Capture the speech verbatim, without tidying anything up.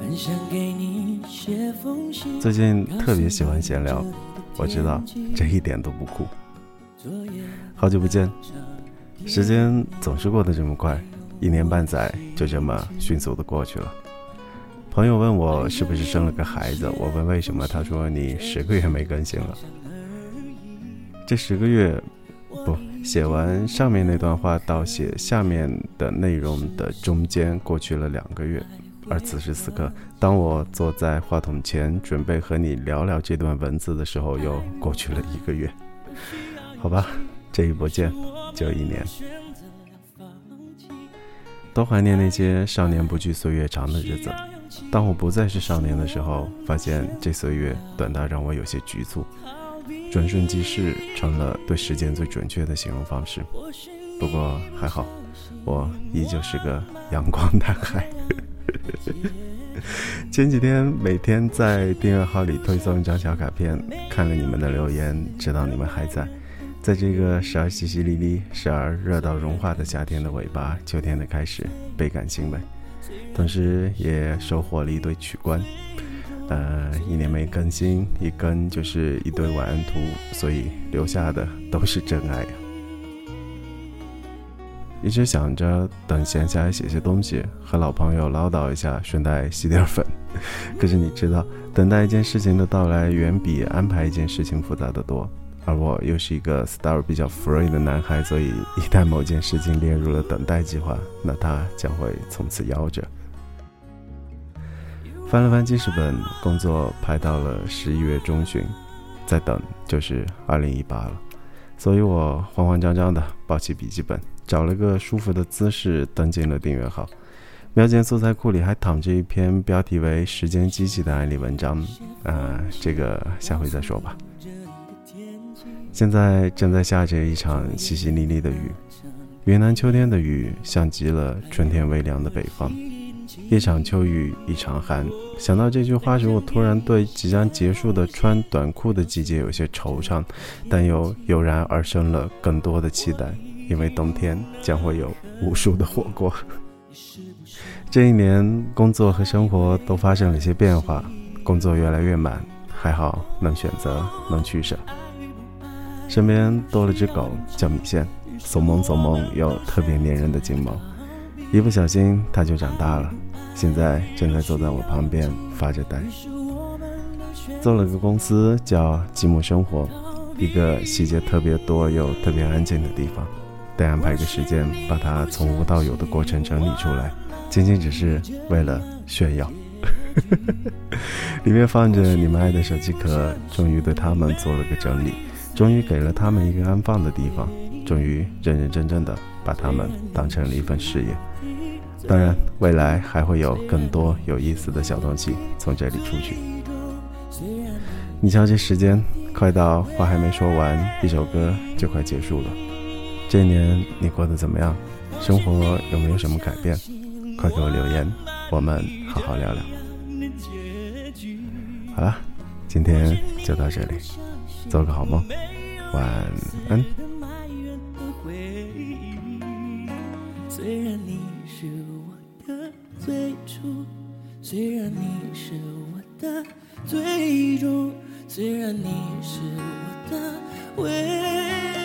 最近特别喜欢闲聊，我知道这一点都不酷。好久不见，时间总是过得这么快，一年半载就这么迅速的过去了。朋友问我是不是生了个孩子，我问为什么，他说你十个月没更新了。这十个月不，写完上面那段话到写下面的内容的中间过去了两个月，而此时此刻，当我坐在话筒前准备和你聊聊这段文字的时候，又过去了一个月。好吧，这一波见就一年。多怀念那些少年不惧岁月长的日子。当我不再是少年的时候，发现这岁月短到让我有些局促，转瞬即逝成了对时间最准确的形容方式。不过还好，我依旧是个阳光男孩。前几天每天在订阅号里推送一张小卡片，看了你们的留言，知道你们还在。在这个时而淅淅沥沥，时而热到融化的夏天的尾巴，秋天的开始，倍感欣慰，同时也收获了一堆取关。呃，一年没更新，一更就是一堆晚安图，所以留下的都是真爱呀。一直想着等闲下来写些东西，和老朋友唠叨一下，顺带吸点粉。可是你知道，等待一件事情的到来，远比安排一件事情复杂得多。而我又是一个 style 比较 free 的男孩，所以一旦某件事情列入了等待计划，那它将会从此夭折。翻了翻记事本，工作排到了十一月中旬，再等就是二零一八了。所以我慌慌张张的抱起笔记本，找了个舒服的姿势登进了订阅号。瞄见素材库里还躺着一篇标题为《时间机器》的案例文章，呃，这个下回再说吧。现在正在下着一场淅淅沥沥的雨，云南秋天的雨像极了春天微凉的北方。一场秋雨一场寒，想到这句话时，我突然对即将结束的穿短裤的季节有些惆怅，但又油然而生了更多的期待，因为冬天将会有无数的火锅。这一年工作和生活都发生了些变化，工作越来越满，还好能选择，能取舍。身边多了只狗叫米线，怂萌怂萌又特别粘人的金毛，一不小心它就长大了，现在正在坐在我旁边发着呆。做了个公司叫积木生活，一个细节特别多又特别安静的地方，得安排个时间把它从无到有的过程整理出来，仅仅只是为了炫耀。里面放着你们爱的手机壳，终于对他们做了个整理，终于给了他们一个安放的地方，终于认认真真的把他们当成了一份事业。当然未来还会有更多有意思的小东西从这里出去。你瞧这时间快到话还没说完，一首歌就快结束了。这一年你过得怎么样？生活有没有什么改变？快给我留言，我们好好聊聊。好了，今天就到这里，做个好梦，晚安。虽然你是我的最初，虽然你是我的最终，虽然你是我的唯一。